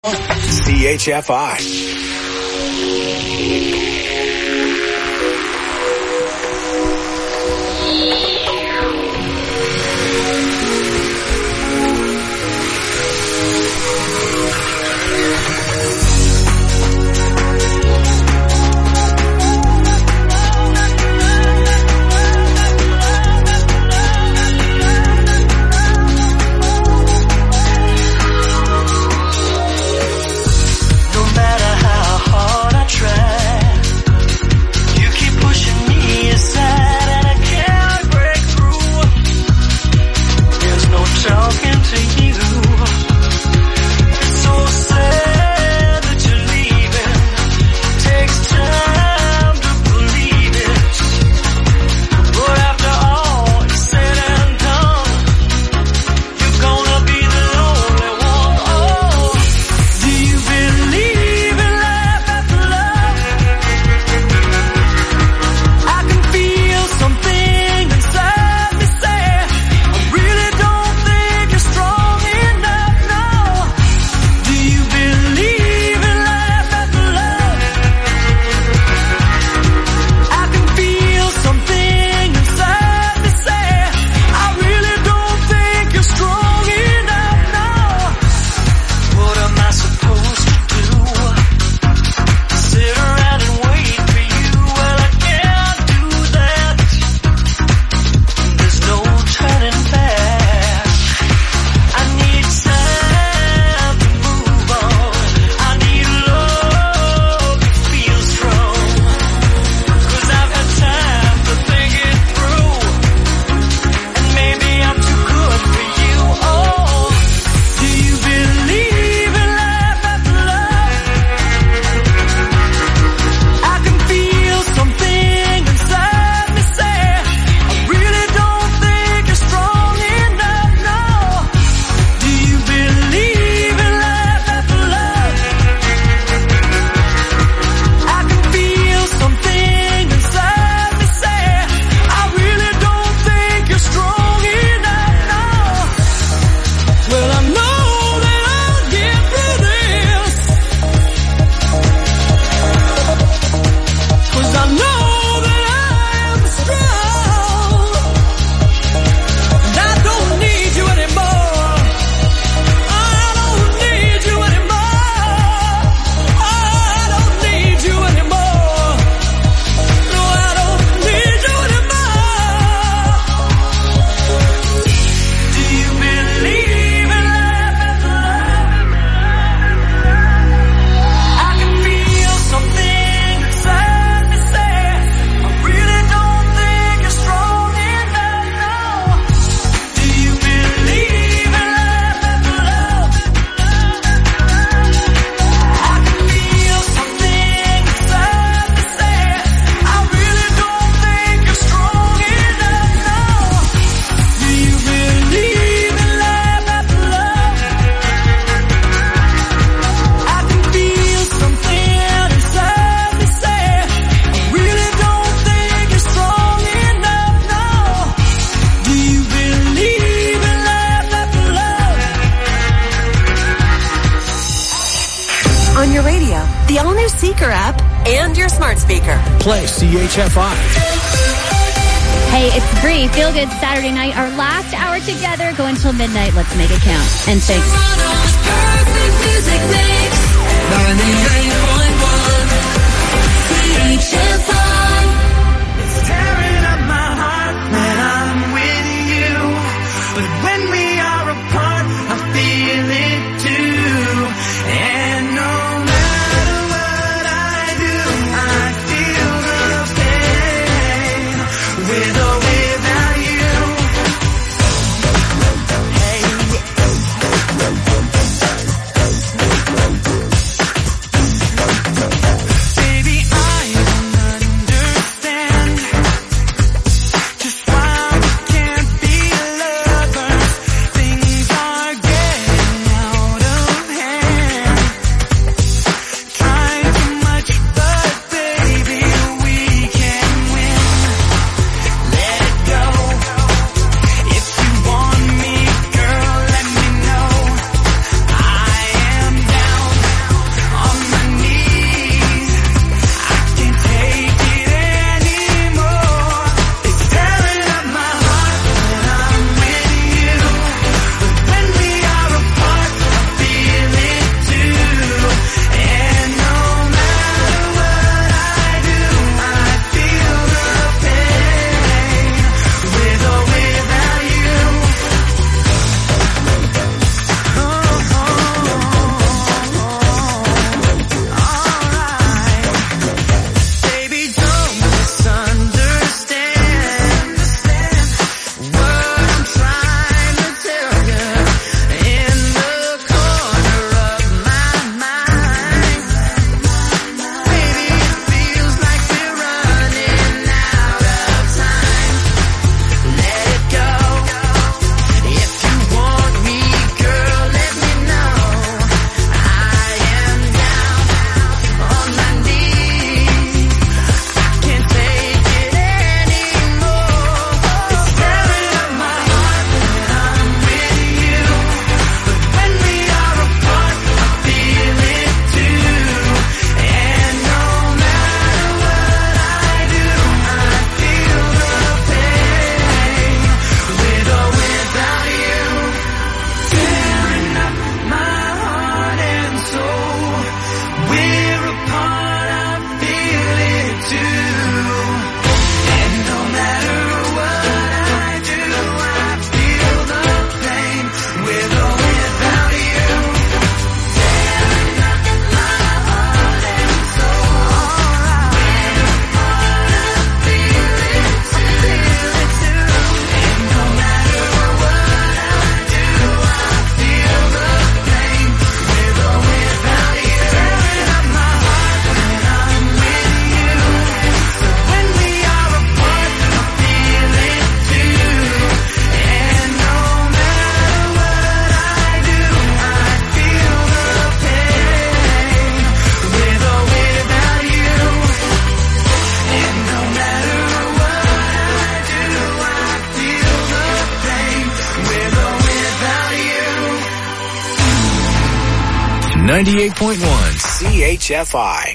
CHFI. Play CHFI. Hey, it's Bree. Feel Good Saturday night. Our last hour together. Go until midnight. Let's make it count. And thanks. Perfect music mix. 98.1 CHFI. It's tearing up my heart when I'm with you. But when we are apart, I feel it too. And no matter what I do, I feel the pain. With or without you. Hey. 98.1 CHFI.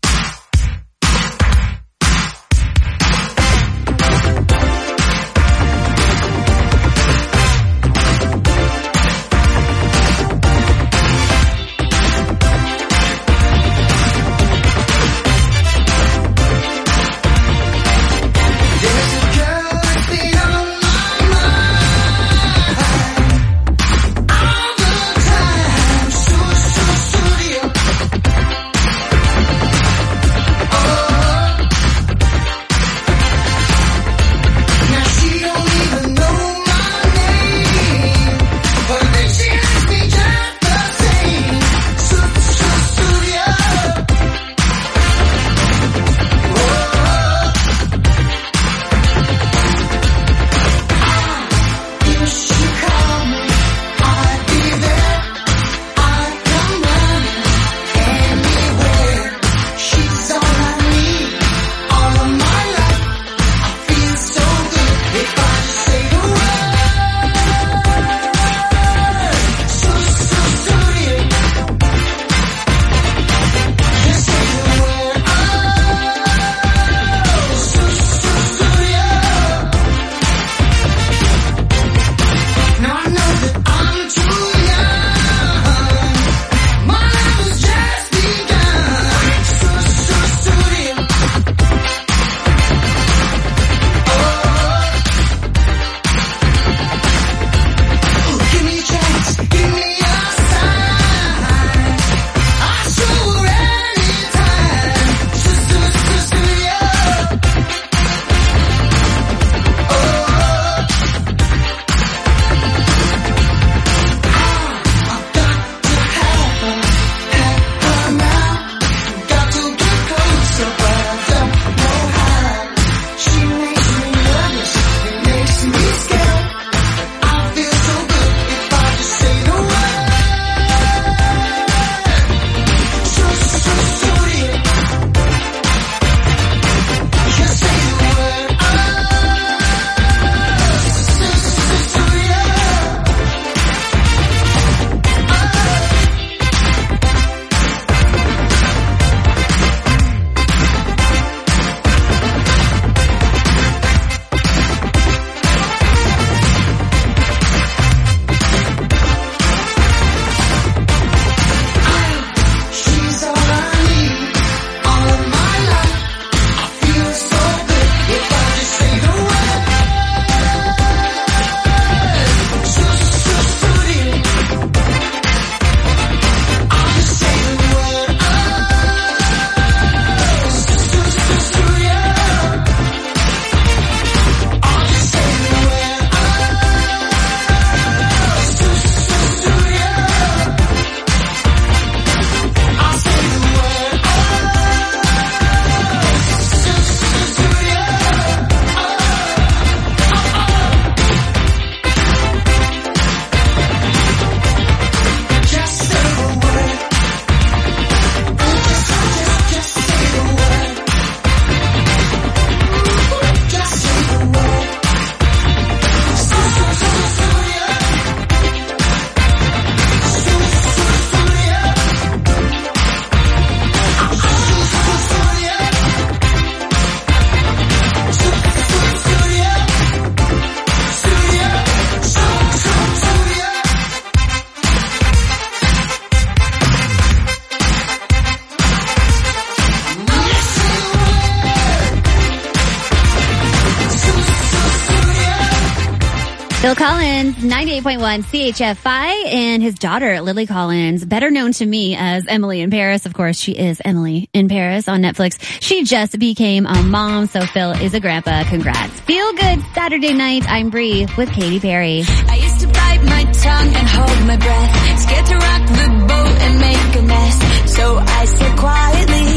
Phil Collins, 98.1 CHFI, and his daughter, Lily Collins, better known to me as Emily in Paris. Of course, she is Emily in Paris on Netflix. She just became a mom, so Phil is a grandpa. Congrats. Feel good Saturday night. I'm Bree with Katy Perry. I used to bite my tongue and hold my breath, scared to rock the boat and make a mess. So I said quietly,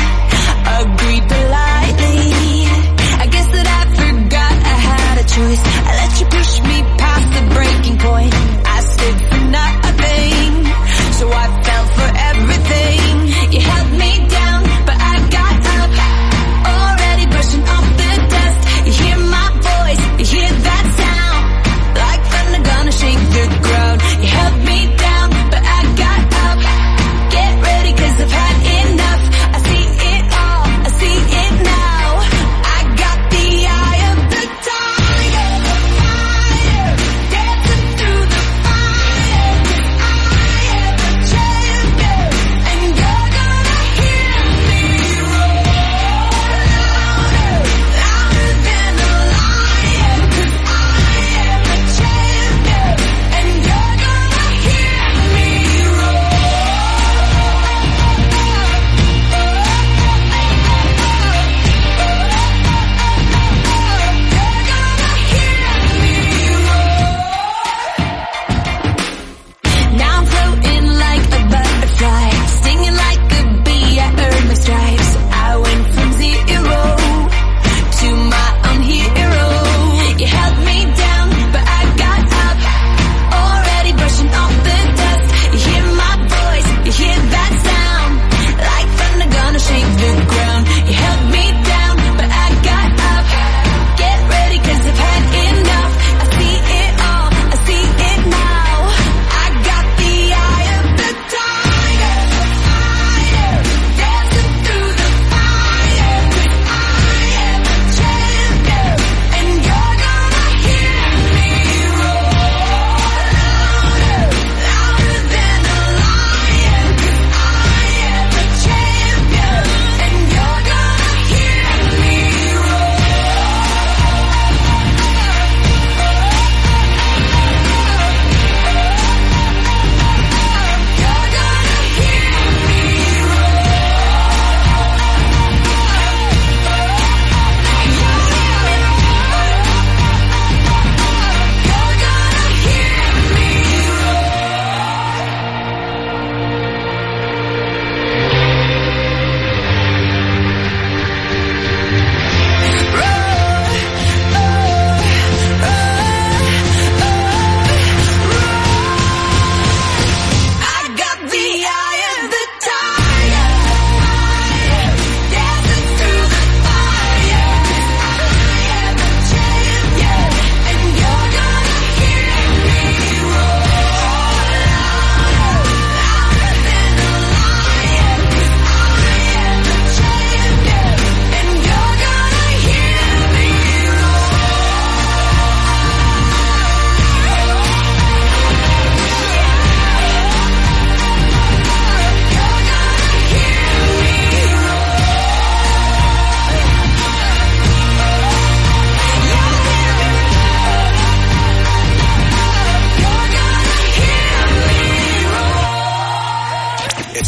agreed politely. I guess that I forgot I had a choice. I let you push me past the breaking point. I stood for nothing, so I fell for everything. You held me down, but I got up, already brushing off the dust. You hear my voice, you hear that sound, like thunder gonna shake the ground. You held me down, but I got up,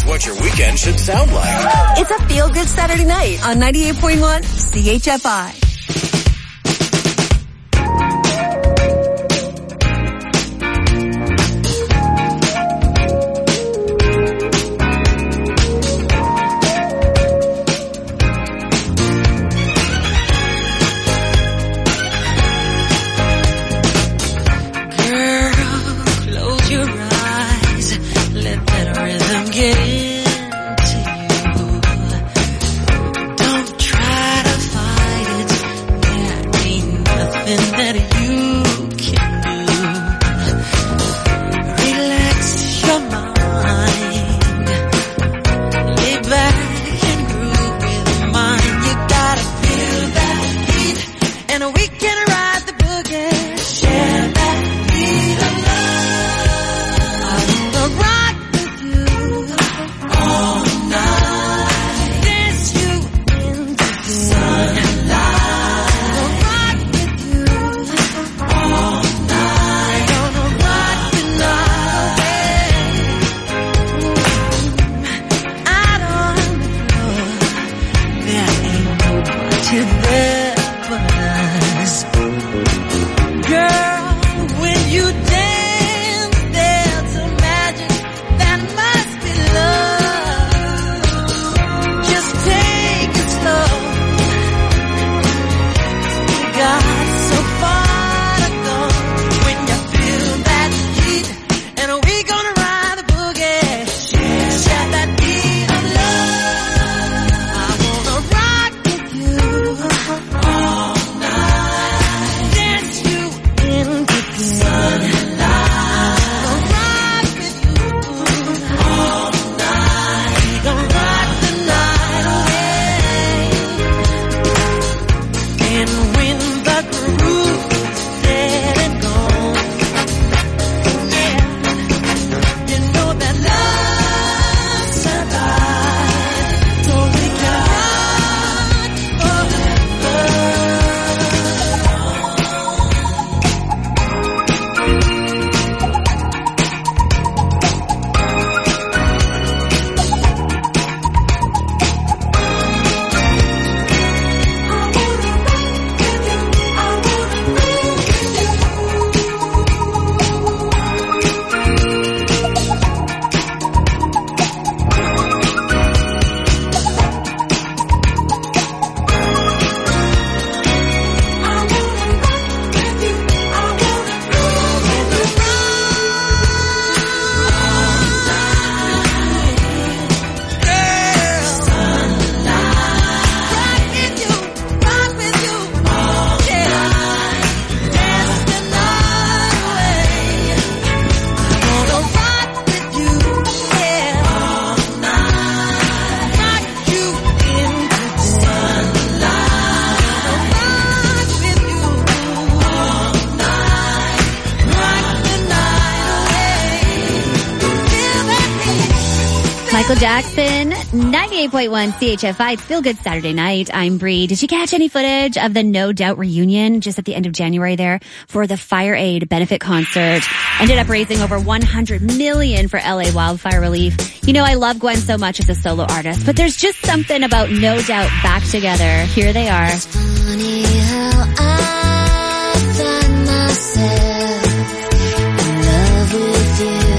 what your weekend should sound like. It's a feel-good Saturday night on 98.1 CHFI. Michael Jackson, 98.1 CHFI. It's Feel Good Saturday Night. I'm Bree. Did you catch any footage of the No Doubt reunion just at the end of January there for the Fire Aid benefit concert? Ended up raising over $100 million for LA wildfire relief. You know, I love Gwen so much as a solo artist, but there's just something about No Doubt back together. Here they are. It's funny how I find myself in love with you.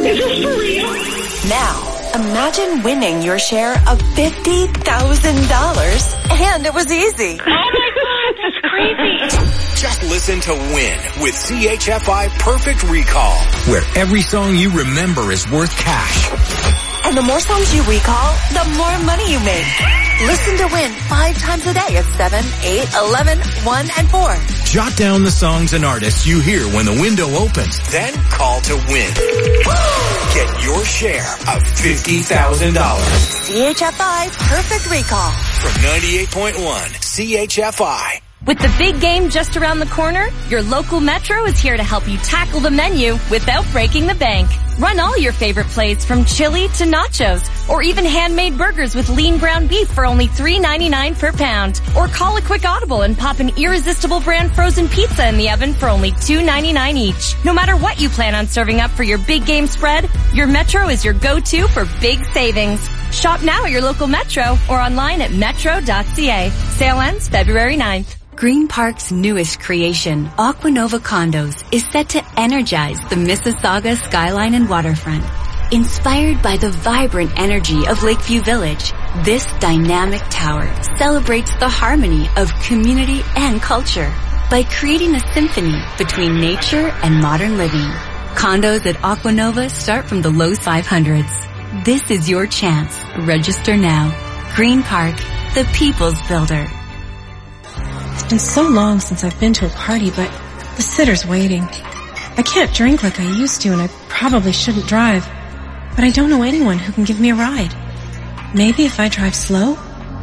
Is this for real? Now, imagine winning your share of $50,000 and it was easy. Oh my God, that's crazy. Just listen to Win with CHFI Perfect Recall, where every song you remember is worth cash. And the more songs you recall, the more money you make. Listen to Win 5 times a day at 7, 8, 11, 1, and 4. Jot down the songs and artists you hear when the window opens. Then call to win. Get your share of $50,000. CHFI Perfect Recall. From 98.1 CHFI. With the big game just around the corner, your local Metro is here to help you tackle the menu without breaking the bank. Run all your favorite plates from chili to nachos, or even handmade burgers with lean ground beef for only $3.99 per pound. Or call a quick audible and pop an irresistible brand frozen pizza in the oven for only $2.99 each. No matter what you plan on serving up for your big game spread, your Metro is your go-to for big savings. Shop now at your local Metro or online at metro.ca. Sale ends February 9th. Green Park's newest creation, Aquanova Condos, is set to energize the Mississauga skyline and waterfront. Inspired by the vibrant energy of Lakeview Village, this dynamic tower celebrates the harmony of community and culture by creating a symphony between nature and modern living. Condos at Aquanova start from the low 500s. This is your chance. Register now. Green Park, the people's builder. It's been so long since I've been to a party, but the sitter's waiting. I can't drink like I used to, and I probably shouldn't drive. But I don't know anyone who can give me a ride. Maybe if I drive slow?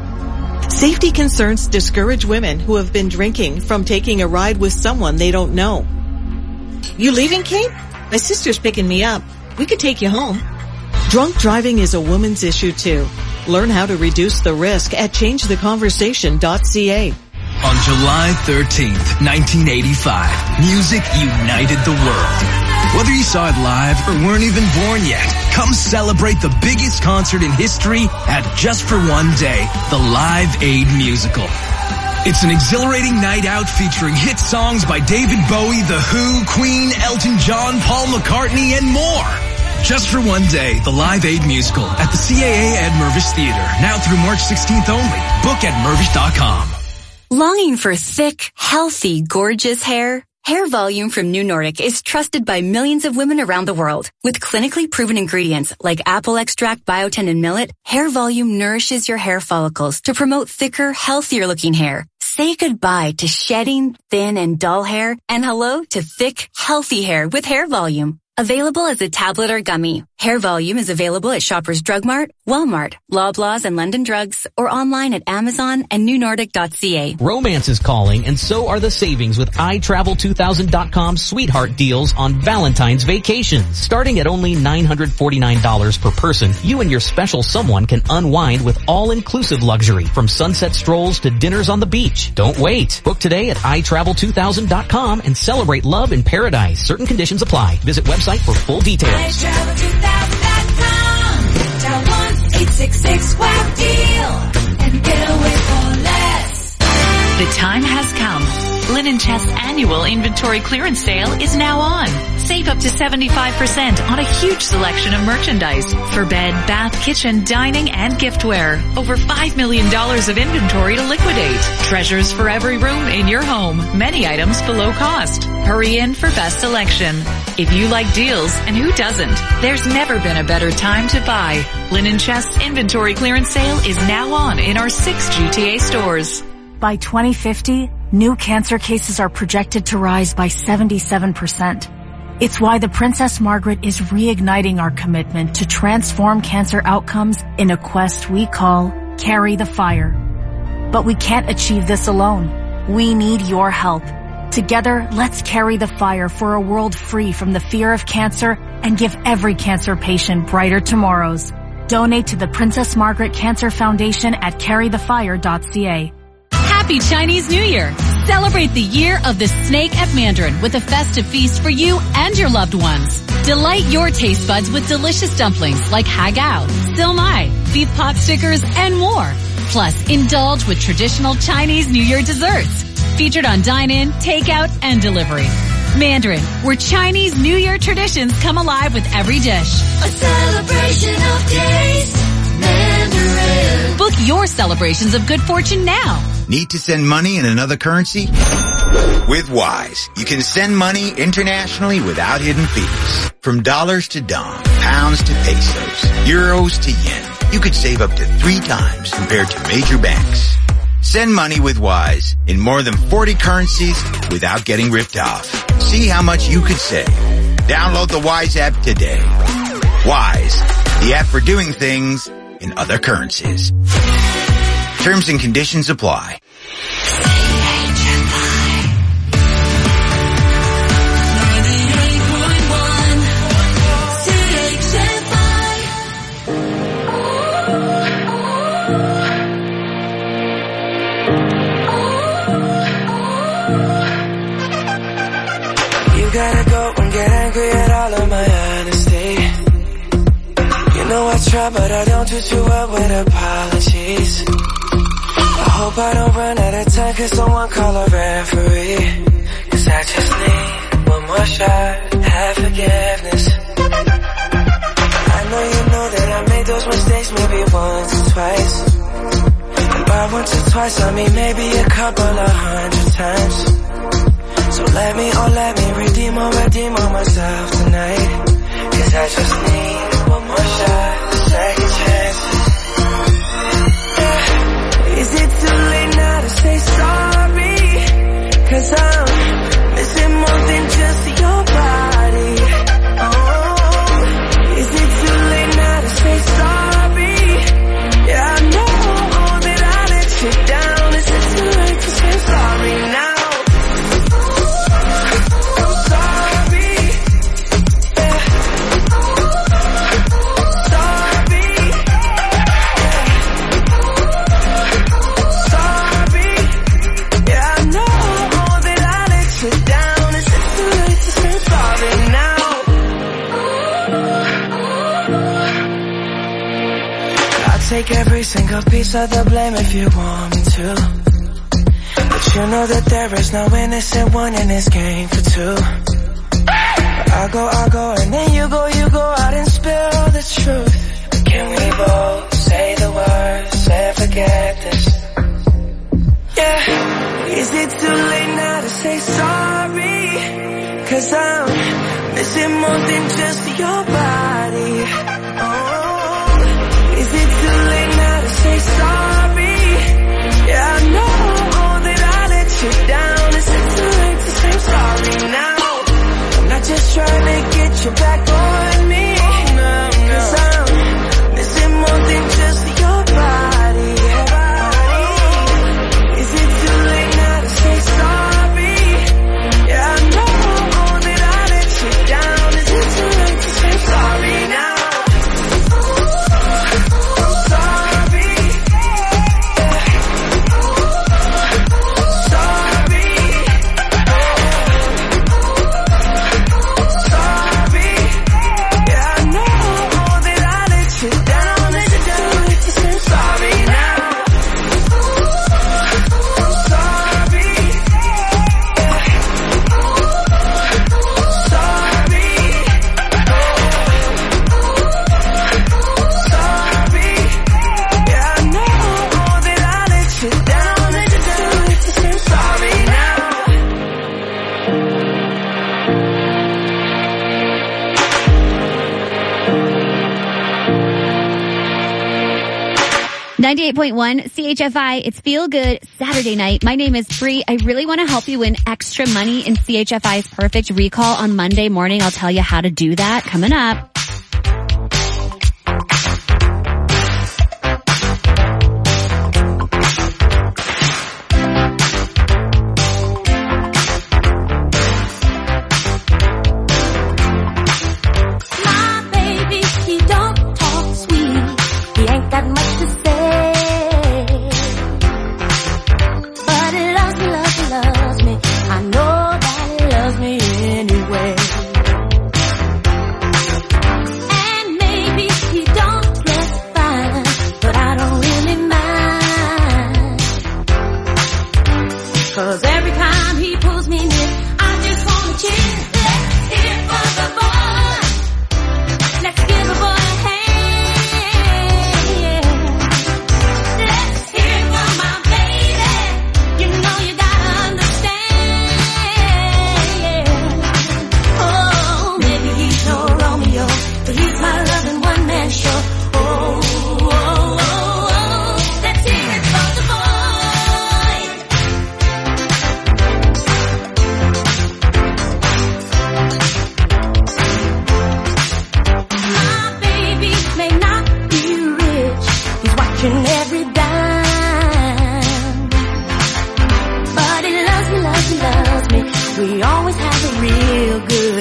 Safety concerns discourage women who have been drinking from taking a ride with someone they don't know. You leaving, Kate? My sister's picking me up. We could take you home. Drunk driving is a woman's issue too. Learn how to reduce the risk at changetheconversation.ca. On July 13th, 1985, music united the world. Whether you saw it live or weren't even born yet, come celebrate the biggest concert in history at Just for One Day, the Live Aid Musical. It's an exhilarating night out featuring hit songs by David Bowie, The Who, Queen, Elton John, Paul McCartney, and more. Just for One Day, the Live Aid Musical at the CAA at Mirvish Theater, now through March 16th only. Book at Mirvish.com. Longing for thick, healthy, gorgeous hair? Hair Volume from New Nordic is trusted by millions of women around the world. With clinically proven ingredients like apple extract, biotin, and millet, Hair Volume nourishes your hair follicles to promote thicker, healthier looking hair. Say goodbye to shedding, thin, and dull hair, and hello to thick, healthy hair with Hair Volume. Available as a tablet or gummy, Hair Volume is available at Shoppers Drug Mart, Walmart, Loblaws, and London Drugs, or online at Amazon and newnordic.ca. Romance is calling, and so are the savings with iTravel2000.com's sweetheart deals on Valentine's vacations. Starting at only $949 per person, you and your special someone can unwind with all-inclusive luxury, from sunset strolls to dinners on the beach. Don't wait. Book today at iTravel2000.com and celebrate love in paradise. Certain conditions apply. Visit website for full details. iTravel2000.com. Dial 1-866-WOW-DEAL and get away for less. The time has come. Linen Chest's annual inventory clearance sale is now on. Save up to 75% on a huge selection of merchandise for bed, bath, kitchen, dining, and giftware. Over $5 million of inventory to liquidate. Treasures for every room in your home. Many items below cost. Hurry in for best selection. If you like deals, and who doesn't, there's never been a better time to buy. Linen Chest's inventory clearance sale is now on in our 6 GTA stores. By 2050, new cancer cases are projected to rise by 77%. It's why the Princess Margaret is reigniting our commitment to transform cancer outcomes in a quest we call Carry the Fire. But we can't achieve this alone. We need your help. Together, let's carry the fire for a world free from the fear of cancer and give every cancer patient brighter tomorrows. Donate to the Princess Margaret Cancer Foundation at carrythefire.ca. Happy Chinese New Year! Celebrate the year of the snake at Mandarin with a festive feast for you and your loved ones. Delight your taste buds with delicious dumplings like hagao, silmai, beef pot stickers, and more. Plus, indulge with traditional Chinese New Year desserts featured on dine-in, takeout, and delivery. Mandarin, where Chinese New Year traditions come alive with every dish. A celebration of taste. Mandarin. Book your celebrations of good fortune now. Need to send money in another currency? With Wise, you can send money internationally without hidden fees. From dollars to dong, pounds to pesos, euros to yen. You could save up to 3 times compared to major banks. Send money with Wise in more than 40 currencies without getting ripped off. See how much you could save. Download the Wise app today. Wise, the app for doing things in other currencies. Terms and conditions apply. Gotta go and get angry at all of my honesty. You know I try, but I don't do too well with apologies. I hope I don't run out of time, cause someone call a referee. Cause I just need one more shot, have forgiveness. I know you know that I made those mistakes maybe once or twice. And by once or twice I mean maybe a couple of 100 times. So let me redeem or myself tonight. Cause I just need one more shot, second chances. Yeah. Is it too late now to say sorry? Cause I'm missing more than just your body. Oh, is it too late now to say sorry? Yeah, I know that I let you down. Is it too late to say sorry now? Take every single piece of the blame if you want me to. But you know that there is no innocent one in this game for two. I go, and then you go out and spill the truth. But can we both say the words and forget this? Yeah. Is it too late now to say sorry? Cause I'm missing more than just your body. Oh. Is it too late now to say sorry? Yeah, I know that I let you down. Is it too late to say sorry now? I'm not just trying to get you back on me. Cause I'm missing more than just your body. Is it too late now to say sorry? Yeah, I know that I let you down. Is it too late to say sorry now? .1 CHFI, it's Feel Good Saturday night. My name is Bree. I really want to help you win extra money in CHFI's Perfect Recall on Monday morning. I'll tell you how to do that coming up.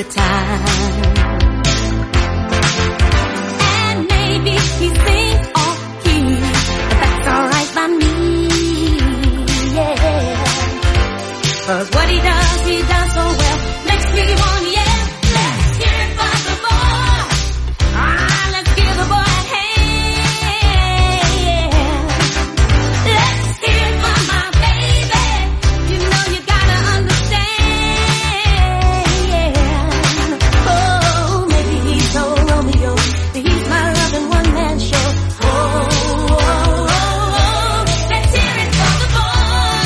the time. And maybe he thinks, oh, but that's alright by me, yeah. 'Cause what he does so well, makes me want, yeah. Let's hear it for the boy. Let's give the boy a hand, yeah. Let's hear it for my baby. You know you gotta understand, yeah. Oh, maybe he's so Romeo, but he's my loving one-man show. Oh, let's hear it for the boy.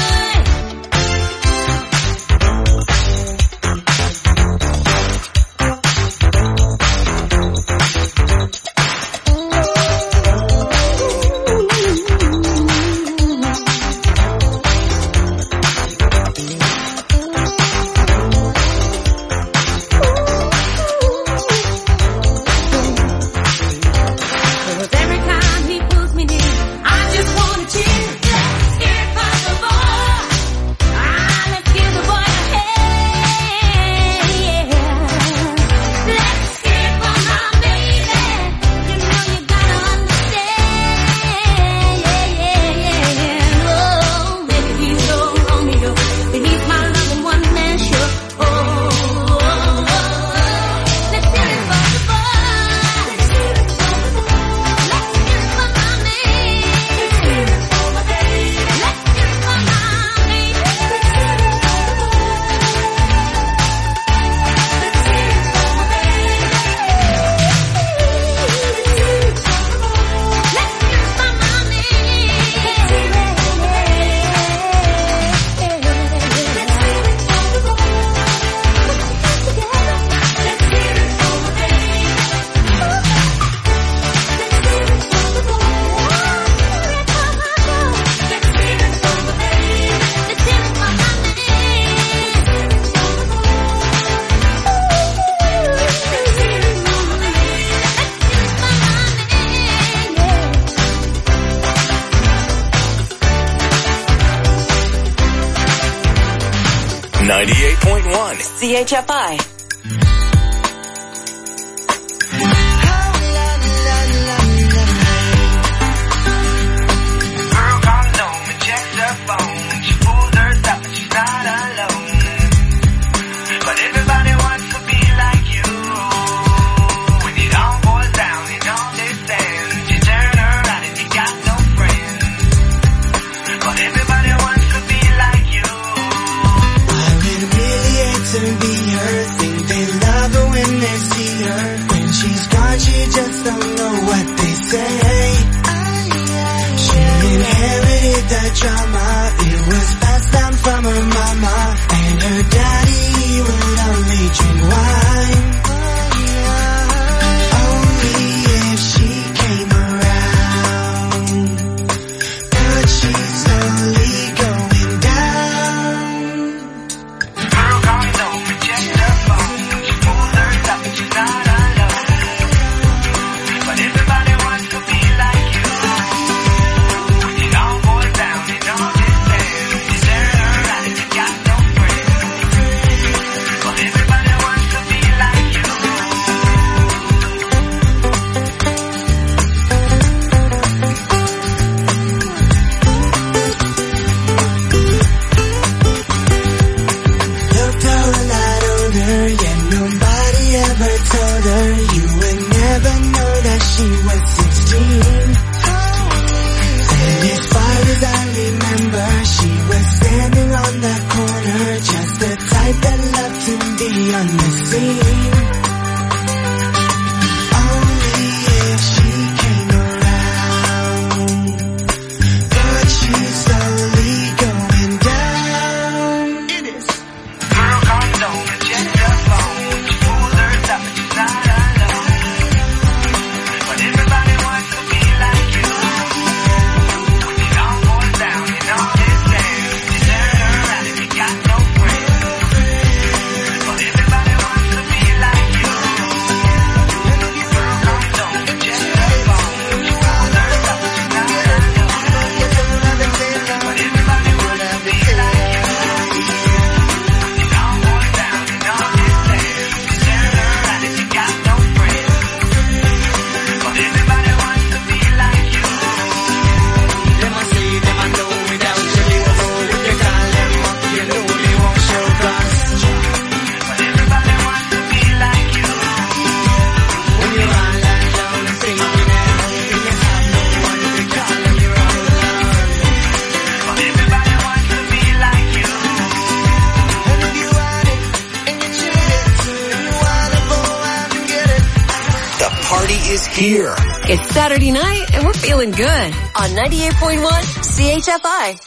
Cause every time he pulls me near, I just wanna cheer. Let's hear it for the boy. Let's give the boy a hand, yeah. Let's hear it for my baby. You know you gotta understand, yeah. Oh, maybe he's so Romeo, but he's my loving one-man show. Oh, let's hear it for the boy. Let's hear it for the boy. Let's hear it for my man. Let's hear it for my baby. Let's hear it for my baby. Let's hear it for the boy. Let's hear it for my baby. Let's hear it for the boy. Let's hear it for my man. Let's hear it for the boy. Let's hear it for my CHFI. Girl calling home and checks her phone. She pulls her stuff and she's not alone. But everybody wants to be like you. When it all boils down and all they stand, you turn around and you got no friends. But everybody wants to be like you. I would really hate to be her. Think they love her when they see her. When she's gone, she just don't know what they say. She inherited that trauma. It was passed down from her mama. And her daddy, he would only drink wine. Only if she came around. But she's slowly going down. Girl calling home and checks her phone. She pulls her stuff and she's not alone. But everybody wants to be like you. When it all boils down and all they stand, you turn around and you got no friends. But everybody wants to here. It's Saturday night and we're feeling good on 98.1 CHFI.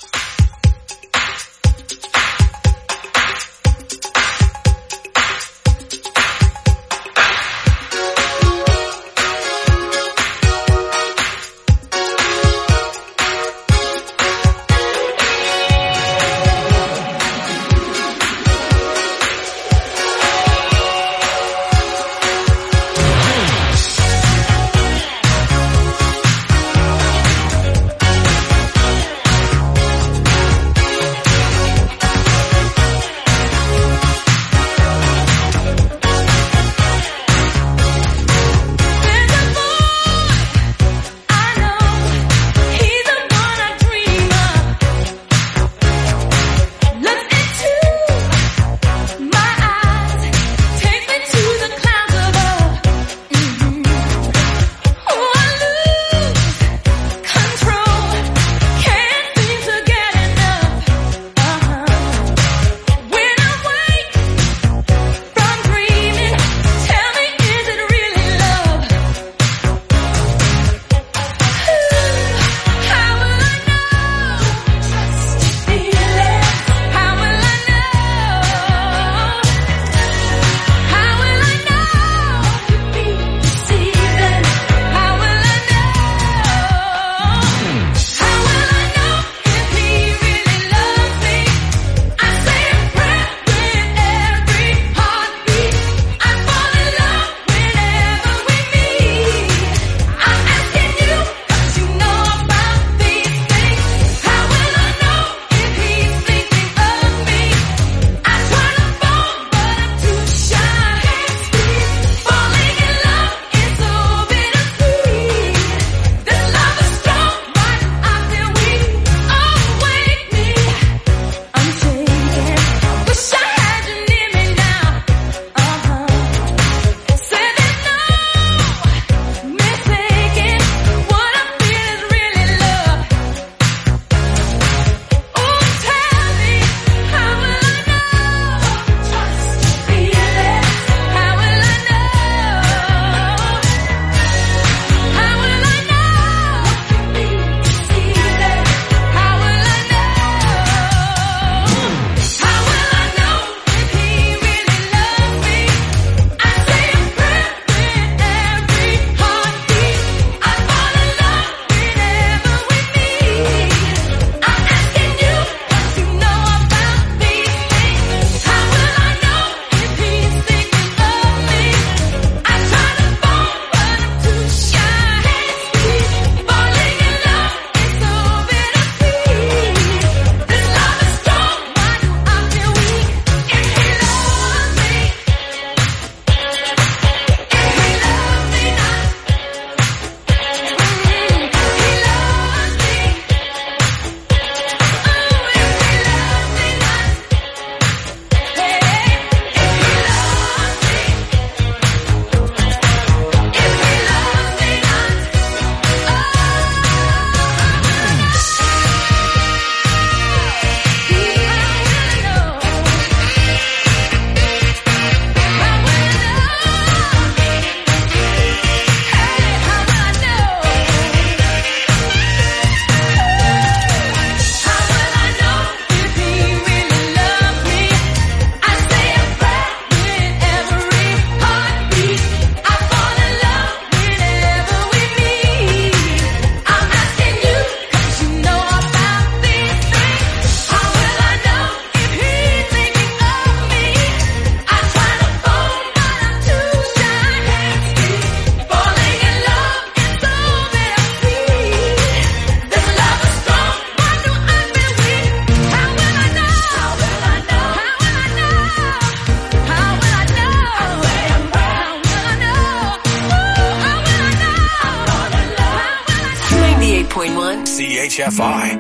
CHFI.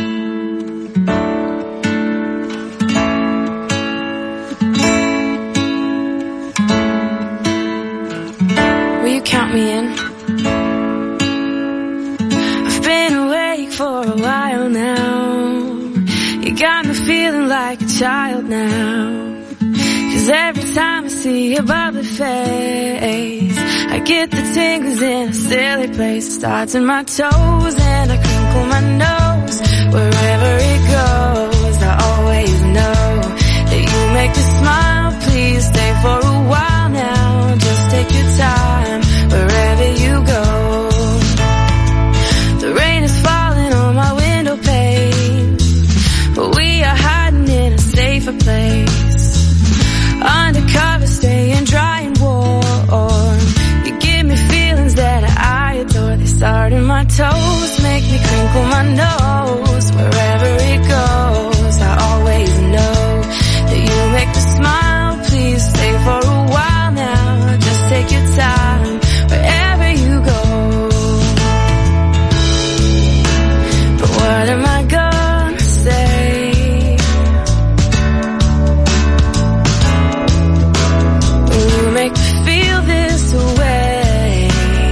Will you count me in? I've been awake for a while now. You got me feeling like a child now. 'Cause every time I see your bubbly face, I I get the tingles in a silly place. It starts in my toes and I crinkle my nose. Wherever it goes, I always know that you make me smile. Please stay for a while now. Just take your time wherever you go. The rain is falling on my window pane, but we are hiding in a safer place. Undercover, staying dry and warm. You give me feelings that I adore. They start in my toes, make me crinkle my nose. Wherever it goes, I always know that you make me smile. Please stay for a while now. Just take your time wherever you go. But what am I gonna say? You make me feel this way.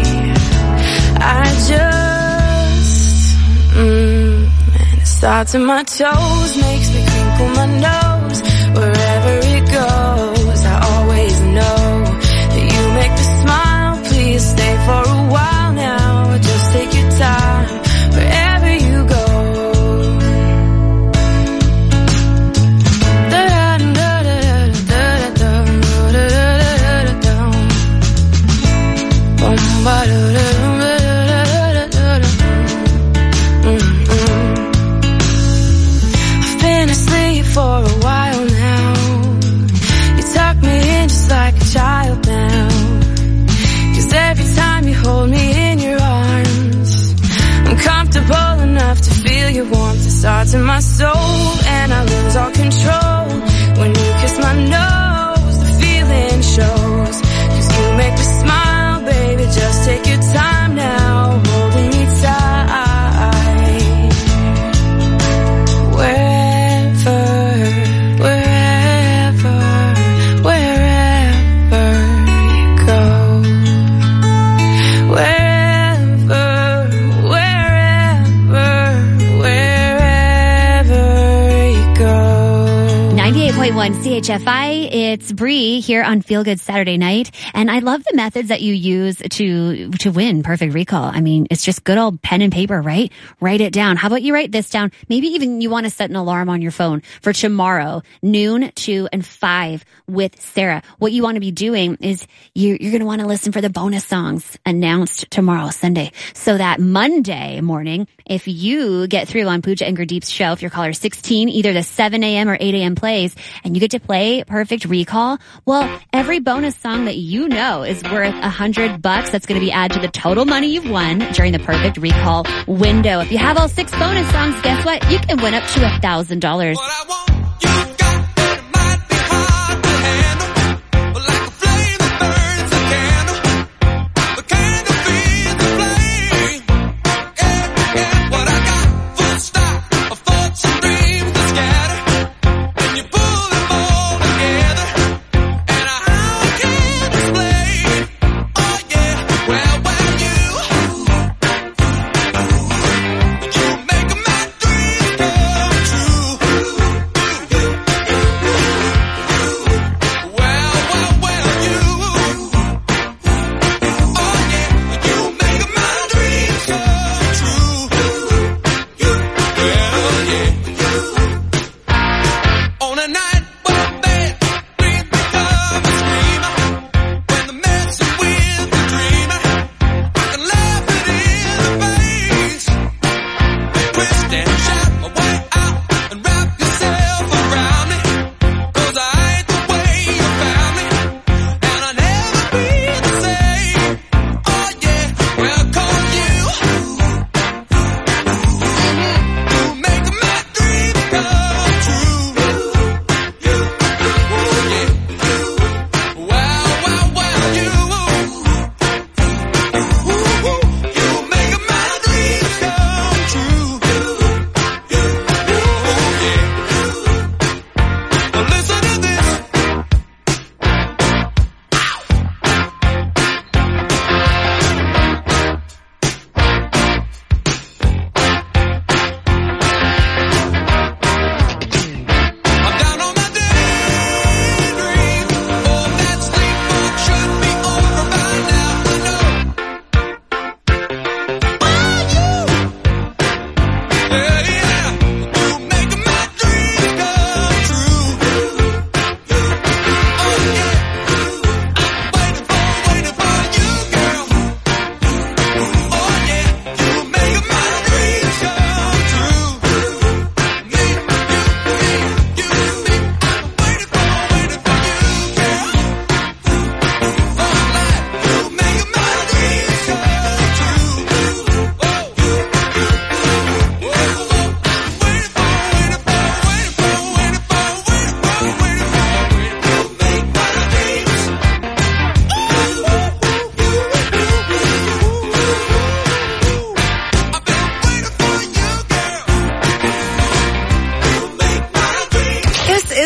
I just, and it starts in my toes, makes me crinkle my nose. Wherever it goes, I always know that you make me smile. Please stay for a while now. Just take your time wherever you go. I've been asleep for a while now. You tuck me in just like a child now. 'Cause every time you hold me in your arms, I'm comfortable enough to feel your warmth. It starts in my soul and I lose all control. When you kiss my nose, the feeling shows. 'Cause you make me smile, baby, just take your time now, holding me tight. Wherever you go. Wherever you go. 98.1 CHFI, it's Bree here on Feel Good Saturday Night. And I love the methods that you use to win Perfect Recall. I mean, it's just good old pen and paper, right? Write it down. How about you write this down? Maybe even you want to set an alarm on your phone for tomorrow, noon, 2, and 5 with Sarah. What you want to be doing is you're going to want to listen for the bonus songs announced tomorrow, Sunday. So that Monday morning, if you get through on Pooja and Gurdeep's show, if you're caller 16, either the 7 a.m. or 8 a.m. plays, and you get to play Perfect Recall, well, every bonus song that you know is worth $100. That's going to be added to the total money you've won during the Perfect Recall window. If you have all 6 bonus songs, guess what? You can win up to $1,000. True.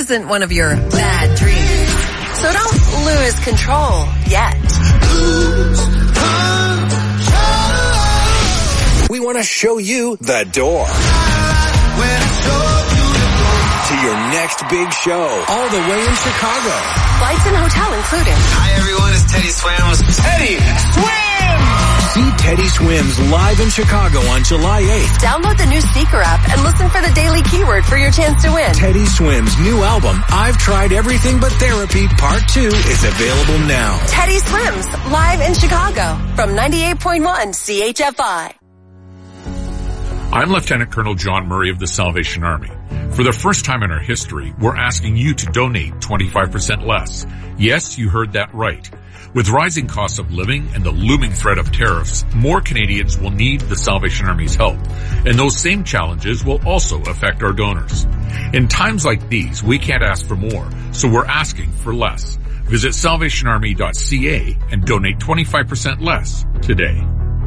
isn't one of your bad dreams. So don't lose control yet. We want to show you the door to your next big show, all the way in Chicago. Flights and hotel included. Hi everyone, it's Teddy Swims. Teddy Swims! See Teddy Swims live in Chicago on July 8th. Download the new Seeker app and listen for the daily keyword for your chance to win. Teddy Swims' new album, I've Tried Everything But Therapy, Part 2, is available now. Teddy Swims, live in Chicago from 98.1 CHFI. I'm Lieutenant Colonel John Murray of the Salvation Army. For the first time in our history, we're asking you to donate 25% less. Yes, you heard that right. With rising costs of living and the looming threat of tariffs, more Canadians will need the Salvation Army's help. And those same challenges will also affect our donors. In times like these, we can't ask for more, so we're asking for less. Visit salvationarmy.ca and donate 25% less today.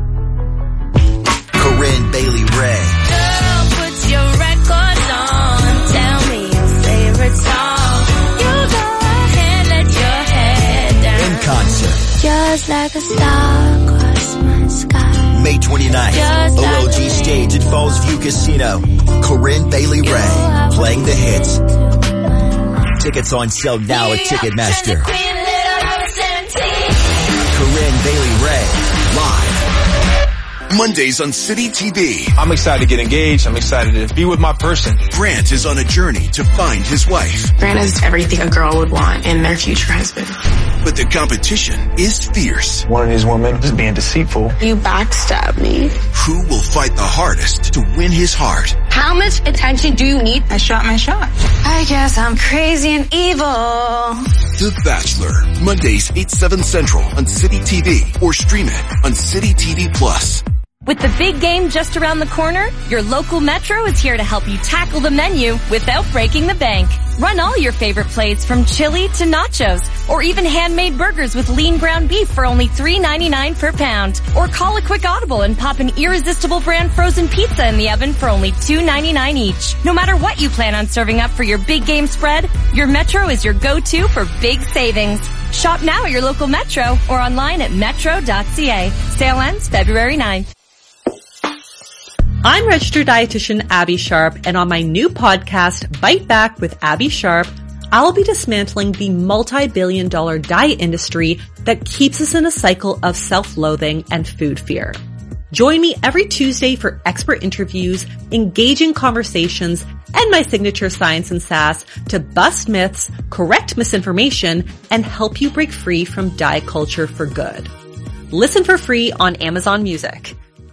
Corinne Bailey Ray. Girl, put your records on. Tell me your favorite song. You go ahead, let your head down. In concert. Just like a star across my sky. May 29th, OLG stage at Falls View Casino. Corinne Bailey Ray, playing the hits. Tickets on sale now at Ticketmaster. Corinne Bailey Ray, live. Mondays on City TV. I'm excited to get engaged. I'm excited to be with my person. Grant is on a journey to find his wife. Grant is everything a girl would want in their future husband. But the competition is fierce. One of these women is being deceitful. You backstab me. Who will fight the hardest to win his heart? How much attention do you need? I shot my shot. I guess I'm crazy and evil. The Bachelor. Mondays 8/7 Central on City TV or stream it on City TV Plus. With the big game just around the corner, your local Metro is here to help you tackle the menu without breaking the bank. Run all your favorite plates from chili to nachos, or even handmade burgers with lean ground beef for only $3.99 per pound. Or call a quick audible and pop an Irresistible brand frozen pizza in the oven for only $2.99 each. No matter what you plan on serving up for your big game spread, your Metro is your go-to for big savings. Shop now at your local Metro or online at metro.ca. Sale ends February 9th. I'm registered dietitian Abby Sharp, and on my new podcast, Bite Back with Abby Sharp, I'll be dismantling the multi-billion-dollar diet industry that keeps us in a cycle of self-loathing and food fear. Join me every Tuesday for expert interviews, engaging conversations, and my signature science and sass to bust myths, correct misinformation, and help you break free from diet culture for good. Listen for free on Amazon Music.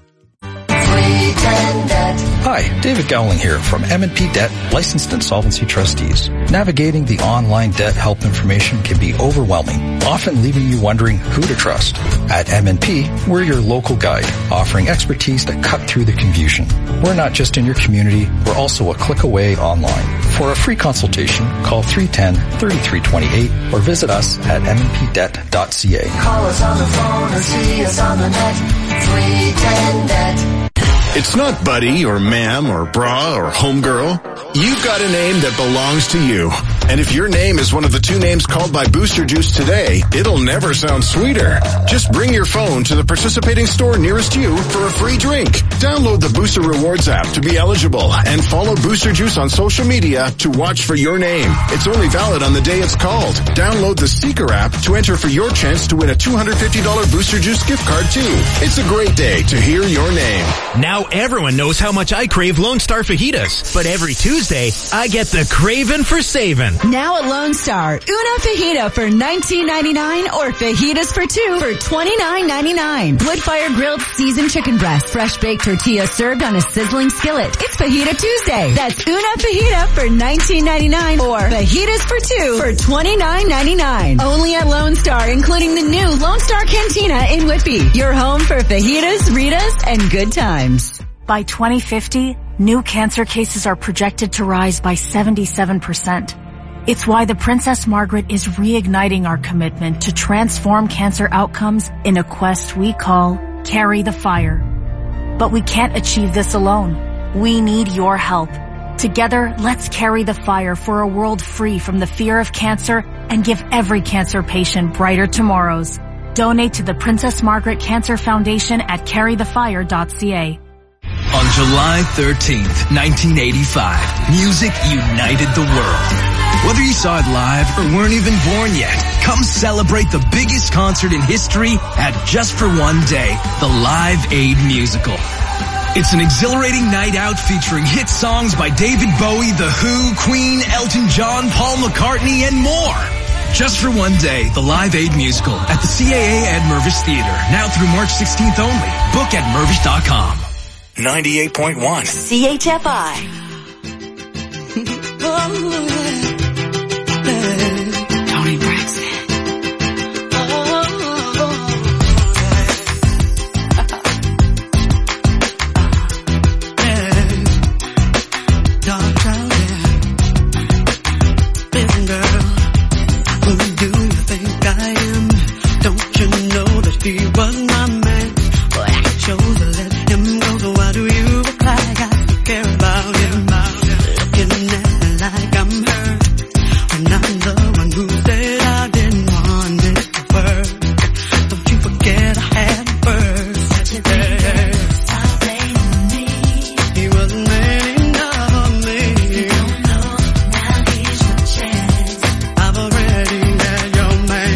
Hi, David Gowling here from M&P Debt, licensed insolvency trustees. Navigating the online debt help information can be overwhelming, often leaving you wondering who to trust. At M&P, we're your local guide, offering expertise to cut through the confusion. We're not just in your community, we're also a click away online. For a free consultation, call 310-3328 or visit us at mnpdebt.ca. Call us on the phone or see us on the net. 310-DEBT. It's not buddy or ma'am or bra or homegirl. You've got a name that belongs to you. And if your name is one of the two names called by Booster Juice today, it'll never sound sweeter. Just bring your phone to the participating store nearest you for a free drink. Download the Booster Rewards app to be eligible and follow Booster Juice on social media to watch for your name. It's only valid on the day it's called. Download the Seeker app to enter for your chance to win a $250 Booster Juice gift card too. It's a great day to hear your name. Now everyone knows how much I crave Lone Star fajitas, but every Tuesday, I get the craving for saving. Now at Lone Star, una fajita for $19.99 or fajitas for two for $29.99. Wood-fire grilled seasoned chicken breast, fresh baked tortilla served on a sizzling skillet. It's Fajita Tuesday. That's una fajita for $19.99 or fajitas for two for $29.99. Only at Lone Star, including the new Lone Star Cantina in Whitby. Your home for fajitas, Ritas, and good times. By 2050, new cancer cases are projected to rise by 77%. It's why the Princess Margaret is reigniting our commitment to transform cancer outcomes in a quest we call Carry the Fire. But we can't achieve this alone. We need your help. Together, let's carry the fire for a world free from the fear of cancer and give every cancer patient brighter tomorrows. Donate to the Princess Margaret Cancer Foundation at carrythefire.ca. On July 13th, 1985, music united the world. Whether you saw it live or weren't even born yet, come celebrate the biggest concert in history at Just for One Day, the Live Aid Musical. It's an exhilarating night out featuring hit songs by David Bowie, The Who, Queen, Elton John, Paul McCartney, and more. Just for One Day, the Live Aid Musical at the CAA at Mervish Theater. Now through March 16th only. Book at Mervish.com. 98.1 CHFI. Tony Braxton. He was my man, but I chose to let him go. So why do you act like I care about him? Looking at me like I'm hurt, when I'm the one who said I didn't want it to work. Don't you forget I had first. Such a thing, stop blaming me. He wasn't man enough for me. You don't know, now here's your chance. I've already had your man.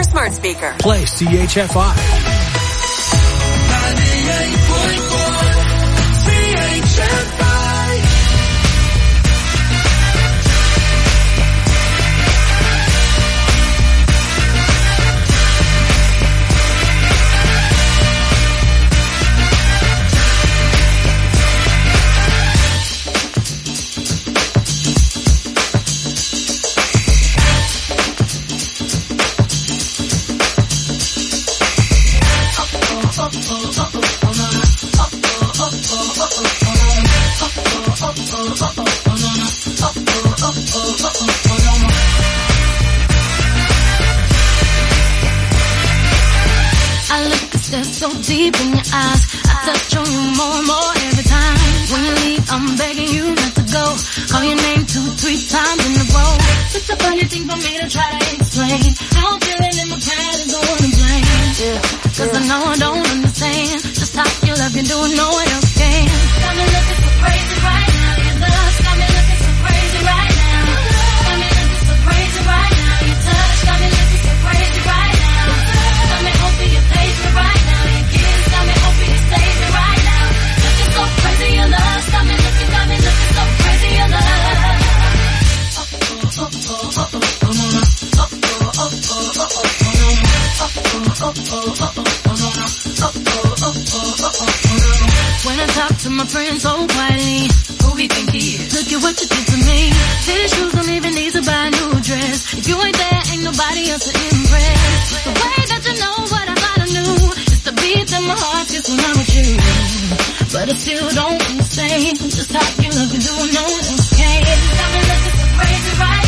smart speaker. Play CHFI. 98.1 CHFI. I look and stare so deep in your eyes. I touch on you more and more every time. When you leave, I'm begging you not to go. Call your name 2-3 times in a row. It's a funny thing for me to try to explain. How I'm feeling in my past is the one to blame. Yeah, cause I know I don't understand just how your love can do it, no one else can. Got me looking so crazy right now. Your love got me looking so crazy right now. Got me looking so crazy right now. Your touch got me looking so crazy right now. Got me hoping you save me right now. Your kiss got me hoping you save me right now. Looking so crazy, your love got me looking so crazy, your love. When I talk to my friends so quietly, who we think he is? Look at what you did to me. His shoes don't even need to buy a new dress. If you ain't there, ain't nobody else to impress. The way that you know what I thought I knew is the beat that my heart gets when I'm with you. But I still don't understand just how you love me, do no one else can. Got me looking so crazy right